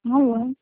Alô,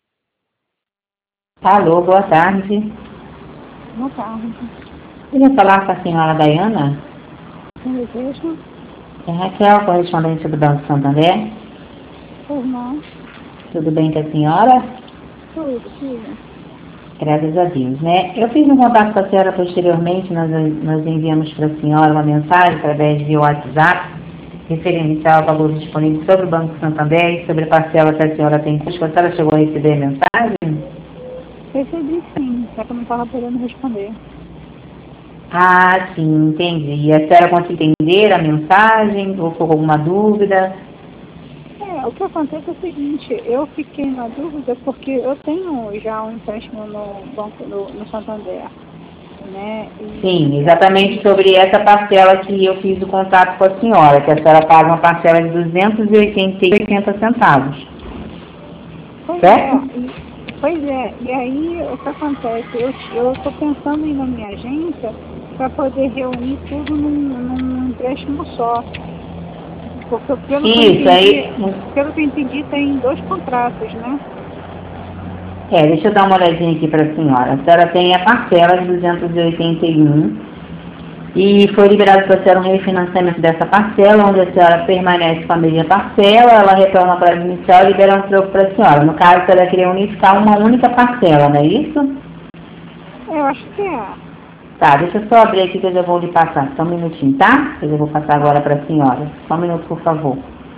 Alô, boa tarde. boa tarde. Queria falar com a senhora Daiana? Quem deseja? É Raquel, correspondente do Banco Santander. Pois não. Tudo bem com a senhora? Tudo, filha. Graças a Deus, né? Eu fiz um contato com a senhora posteriormente, nós enviamos para a senhora uma mensagem através de WhatsApp, referente ao valor disponível sobre o Banco Santander e sobre a parcela que a senhora tem. A senhora chegou a receber a mensagem? Recebi sim, só que eu não estava podendo responder. Ah, sim, entendi. E a senhora conseguiu entender a mensagem? Ou ficou com alguma dúvida? O que acontece é o seguinte, eu fiquei na dúvida porque eu tenho já um empréstimo no banco, no Santander, né? Sim, E exatamente aí, sobre essa parcela que eu fiz o contato com a senhora, que a senhora paga uma parcela de 280 centavos, pois certo? é, e, pois é, e aí o que acontece? Eu estou pensando em ir na minha agência para poder reunir tudo num empréstimo só. Porque Isso, aí, pelo que eu entendi, tem dois contratos, né? deixa eu dar uma olhadinha aqui para a senhora. A senhora tem a parcela de 281 e foi liberado para a senhora um refinanciamento dessa parcela, onde a senhora permanece com a mesma parcela, ela retorna para a inicial e libera um troco para a senhora. No caso, a senhora queria unificar uma única parcela, não é isso? Eu acho que é. Tá, deixa eu só abrir aqui que eu já vou lhe passar. Só um minutinho, tá? Eu já vou passar agora Tá. para a senhora. Só um minuto, por favor.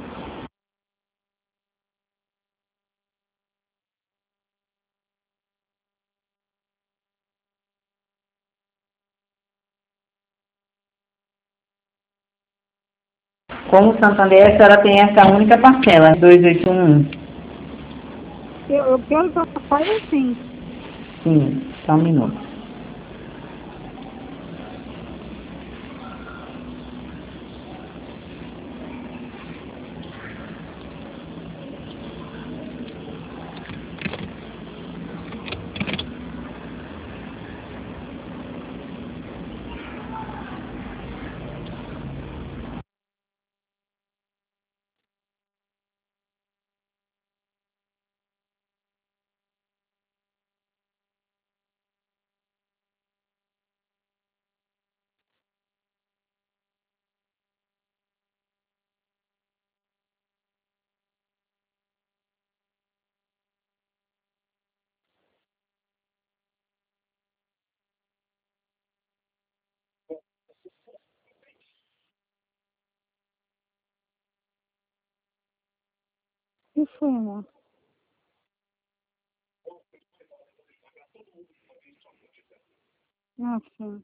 Como o Santander, a senhora tem essa única parcela, 281. Pelo que eu falo, sim. Sim, só um minuto. E foi, amor? Ah, sim.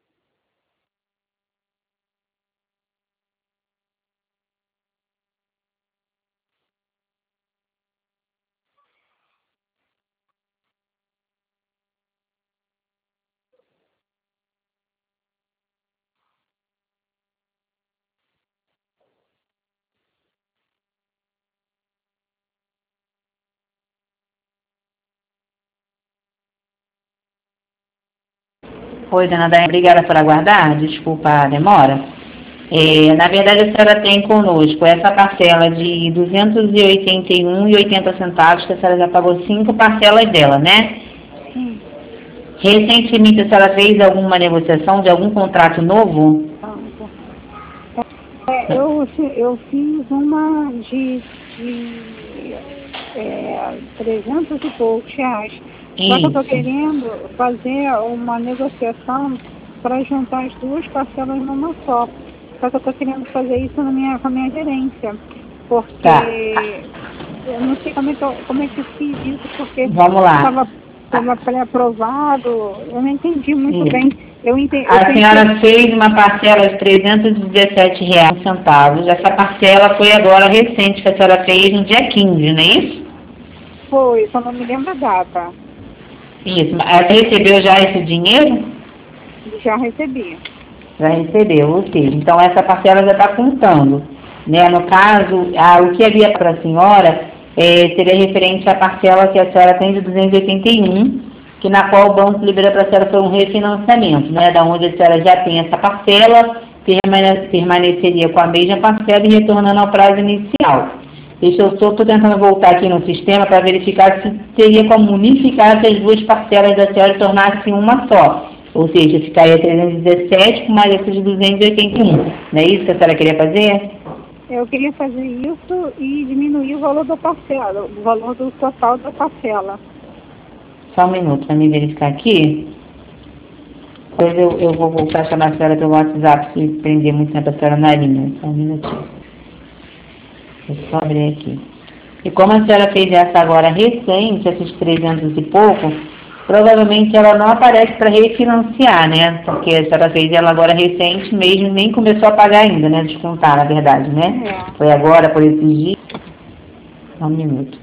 Oi, dona Daiane, obrigada por aguardar. Desculpa a demora. Na verdade, a senhora tem conosco essa parcela de 281,80 centavos, que a senhora já pagou 5 parcelas dela, né? Sim. Recentemente, a senhora fez alguma negociação de algum contrato novo? Banco. Eu fiz uma de 300 e poucos reais. Só que eu estou Isso. querendo fazer uma negociação para juntar as duas parcelas numa só. Só que eu estou querendo fazer isso com a minha gerência. Tá. Porque eu não sei como é que eu fiz isso, porque Vamos lá. estava pré-aprovado. Eu não entendi muito Isso. bem. Eu A pensei, senhora fez uma parcela de R$ 317,00. Essa parcela foi agora recente, que a senhora fez no dia 15, não é isso? foi, só não me lembro a data. Isso. Você recebeu já esse dinheiro? Já recebi. Já recebeu, ou seja, então essa parcela já está contando. Né? No caso, o que havia para a senhora seria referente à parcela que a senhora tem de 281, que na qual o banco libera para a senhora por um refinanciamento, né? Da onde a senhora já tem essa parcela, permaneceria com a mesma parcela e retornando ao prazo inicial. Deixa eu estou tentando voltar aqui no sistema para verificar se teria como unificar essas duas parcelas da senhora e tornar-se uma só. Ou seja, ficaria 317 com mais esses 281. Não é isso que a senhora queria fazer? Eu queria fazer isso e diminuir o valor da parcela, o valor do total da parcela. Só um minuto para me verificar aqui. Depois eu vou voltar a chamar a senhora pelo WhatsApp se prender muito tempo a senhora na linha. Só um minutinho. Deixa eu só abrir aqui. E como a senhora fez essa agora recente, esses 300 e pouco, provavelmente ela não aparece para refinanciar, né? Porque a senhora fez ela agora recente mesmo, nem começou a pagar ainda, né? Descontar, na verdade, né? É. Foi agora, por esses dias. Só um minuto.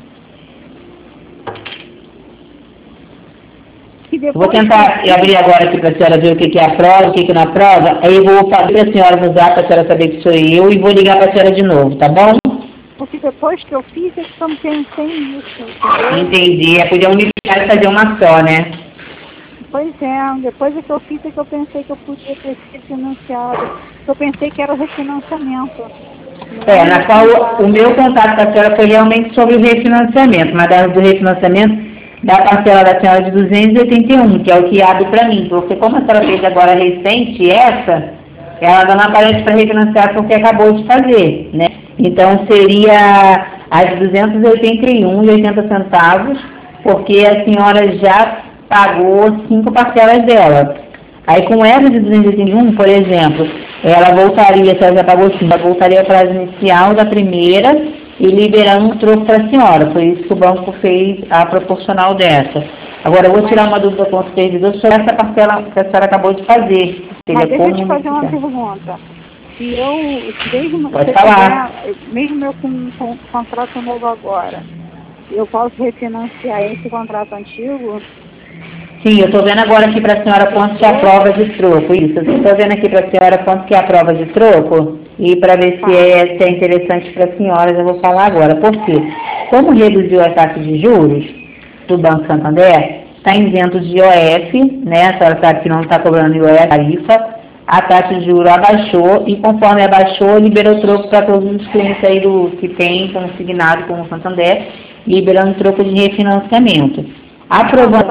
Eu vou tentar abrir agora aqui para a senhora ver o que é a prova, o que não é a prova. Aí eu vou falar para a senhora no zap para a senhora saber que sou eu e vou ligar para a senhora de novo, tá bom? Porque depois que eu fiz, eu também pensei nisso, entendeu? Entendi. É podia unificar e fazer uma só, né? Pois é, depois que eu fiz é que eu pensei que eu podia ter sido financiado. Eu pensei que era o refinanciamento. Na qual o meu contato com a senhora foi realmente sobre o refinanciamento, mas do refinanciamento da parcela da senhora de 281, que é o que abre para mim, porque como a senhora fez agora recente ela não aparece para refinanciar porque acabou de fazer, né? Então seria as 281,80 centavos, porque a senhora já pagou 5 parcelas dela. Aí com essa de 281, por exemplo, ela voltaria, se ela já pagou 5, ela voltaria ao prazo inicial da primeira e liberando um troco para a senhora. Foi isso que o banco fez a proporcional dessa. Agora eu vou tirar uma dúvida com o servidor sobre essa parcela que a senhora acabou de fazer. Mas deixa eu te fazer uma pergunta. Se eu, Pode falar. Mesmo eu com um contrato novo agora, eu posso refinanciar esse contrato antigo? Sim, eu estou vendo agora aqui para a senhora quanto que é a prova de troco. Isso, eu estou vendo aqui para a senhora quanto que é a prova de troco e para ver se é interessante para a senhora, eu vou falar agora. Por quê? Como reduziu a taxa de juros do Banco Santander, está isento de IOF, né? A senhora sabe que não está cobrando IOF, tarifa, a taxa de juros abaixou e conforme abaixou, liberou troco para todos os clientes aí que tem consignado com o Santander, liberando troco de refinanciamento. Aprovando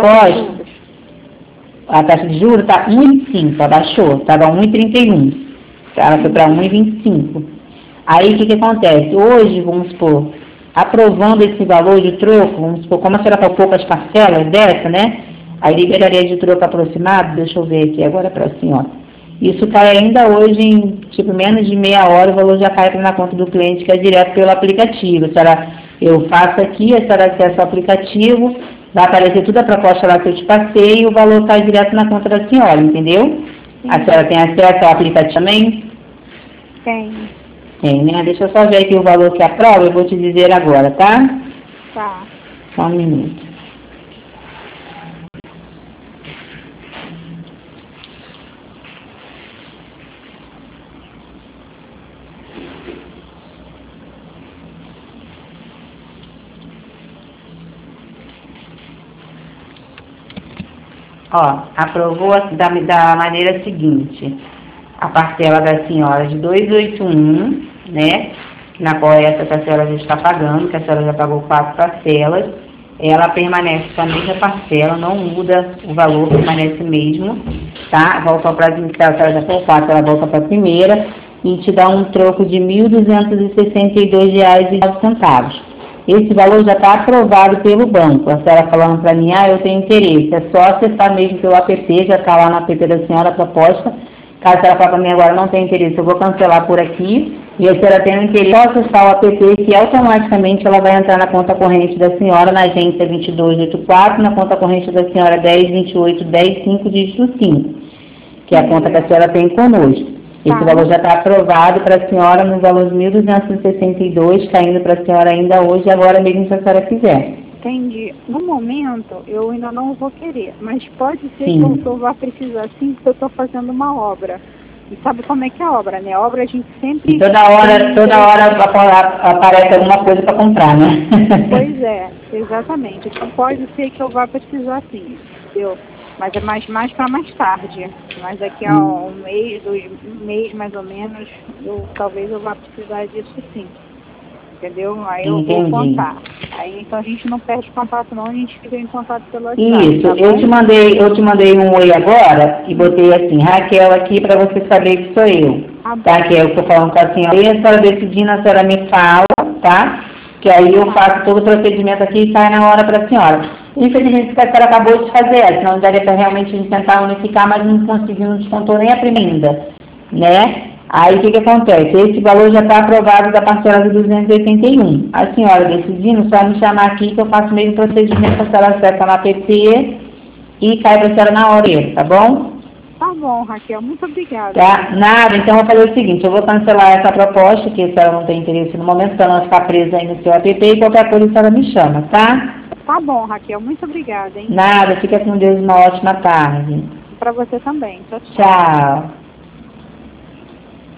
a taxa de juros está 1,25, abaixou, estava 1,31, ela foi para 1,25. Aí o que acontece? Hoje, vamos supor, aprovando esse valor de troco, vamos supor, como a senhora pagou poucas parcelas dessa, né? Aí liberaria de troco aproximado, deixa eu ver aqui agora para a senhora. Isso cai ainda hoje em, tipo, menos de meia hora, o valor já cai na conta do cliente, que é direto pelo aplicativo. A senhora, eu faço aqui, a senhora acessa o aplicativo, vai aparecer toda a proposta lá que eu te passei e o valor cai direto na conta da senhora, entendeu? Sim. A senhora tem acesso ao aplicativo também? Tem. Tem, né? Deixa eu só ver aqui o valor que aprova, eu vou te dizer agora, tá? Tá. Só um minuto. Ó, aprovou da maneira seguinte, a parcela da senhora de 281, né, na qual essa que a senhora já está pagando, que a senhora já pagou 4 parcelas, ela permanece com a mesma parcela, não muda o valor, permanece mesmo, tá? Volta ao prazo inicial, a senhora já pagou 4, ela volta para a primeira e te dá um troco de R$ 1.262,09. Esse valor já está aprovado pelo banco. A senhora falando para mim, eu tenho interesse. É só acessar mesmo pelo app, já está lá no app da senhora a proposta. Caso a senhora fale para mim agora, não tem interesse, eu vou cancelar por aqui. E a senhora tem interesse, só acessar o app, que automaticamente ela vai entrar na conta corrente da senhora, na agência 2284, na conta corrente da senhora 102810, dígito 5, que é a conta que a senhora tem conosco. Esse valor já está aprovado para a senhora no valor de 1.262, caindo para a senhora ainda hoje, agora mesmo se a senhora quiser. Entendi. No momento, eu ainda não vou querer, mas pode ser que eu vá precisar sim, porque eu estou fazendo uma obra. E sabe como é que é a obra, né? A obra a gente sempre... E toda hora aparece alguma coisa para comprar, né? Pois é, exatamente. Então pode ser que eu vá precisar sim, entendeu? Mas é mais para mais tarde. Mas daqui a um mês, 2 meses mais ou menos, talvez eu vá precisar disso sim. entendeu? Aí eu vou contar. Aí então a gente não perde contato não, a gente fica em contato pelo WhatsApp. Isso, tá eu te mandei um oi agora e botei assim, Raquel aqui para você saber que sou eu. Tá? Que eu estou falando com a senhora. E a senhora decidindo, a senhora me fala, tá? Que aí eu faço todo o procedimento aqui e sai na hora para a senhora. Infelizmente, a senhora acabou de fazer, senão daria para realmente a gente tentar unificar, mas não conseguiu, não descontou nem a primeira ainda, né? Aí o que acontece? Esse valor já está aprovado da parcela de 281. A senhora decidindo, só me chamar aqui que eu faço o mesmo procedimento, a senhora acessa na PT e cai para a senhora na hora, tá bom? Tá bom, Raquel, muito obrigada. Tá? Nada, então eu vou fazer o seguinte, eu vou cancelar essa proposta, que a senhora não tem interesse no momento, para não ficar presa aí no seu app, e qualquer coisa a senhora me chama, tá? Tá bom, Raquel, muito obrigada, hein? Nada, fica com Deus, uma ótima tarde. Para você também. Tchau, tchau. Tchau.